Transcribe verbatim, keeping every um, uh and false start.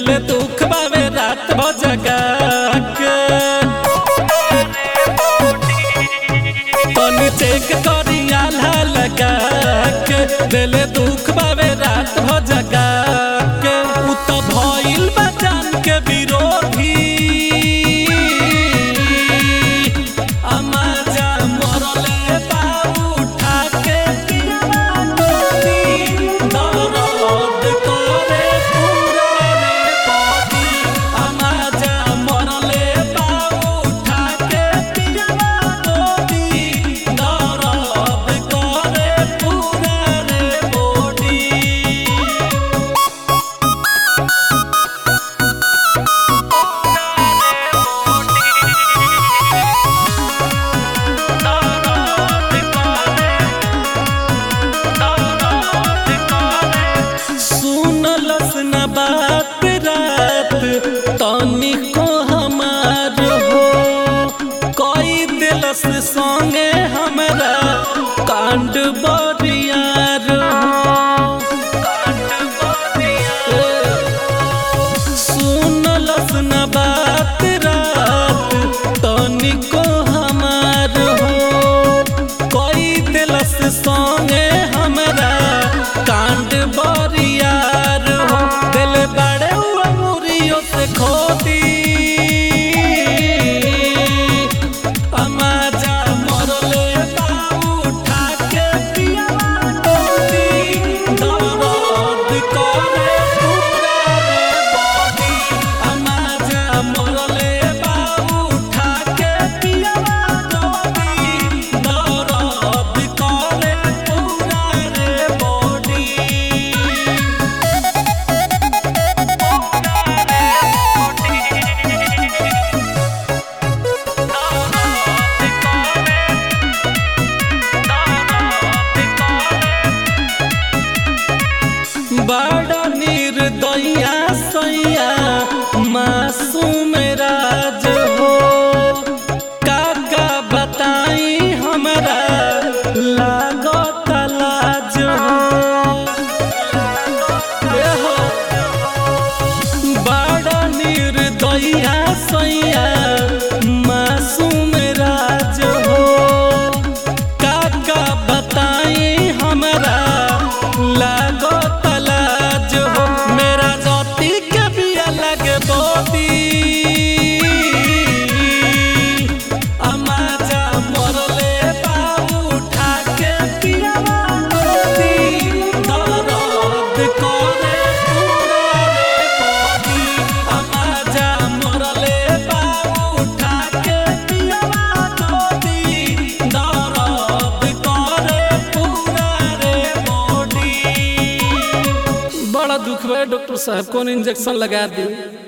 दिल दुख बावे रात भर जगा के तनी चेक करी आल्हा लगा के दिल दुख बावे रात भर जगा के उ त भइल बा जान के विरोधी अमाजा मरले बा उठा के दर्द करे पूरा रे बॉडी अमाजा मरले बा उठा के दर्द करे पूरा रे बॉडी सुनलस न बात रात तनिको हमार हो कई दिलस संगे हमरा कांड बरियार सुनलस न बात रात तनिको हमार हो कई दिलस संगे हमरा कांड बरियार हो दिल बड़े हुआ मुरियों से खोदी अमाजा मरले बा उठा के पियावा डोली दर्द करे पूरा रे बॉडी अमाजा मरले बा उठा के पियावा डोली दर्द करे पूरा रे बॉडी बड़ा निर्दया सैया मासूम राज हो काका बताई हमरा लागत लाज हो बड़ा निर्दया सैया मासूम राज हो काका बताई हमरा लागत लाज हो मेरा जाति के भी अलग बोदी अमाजा मरले बा उठा के पियावा डोली दर्द करे पूरा रे बॉडी अमाजा मरले बा उठा के पियावा डोली दर्द करे पूरा रे बॉडी बड़ा दुख बा डॉक्टर साहब कौन इंजेक्शन लगा दी।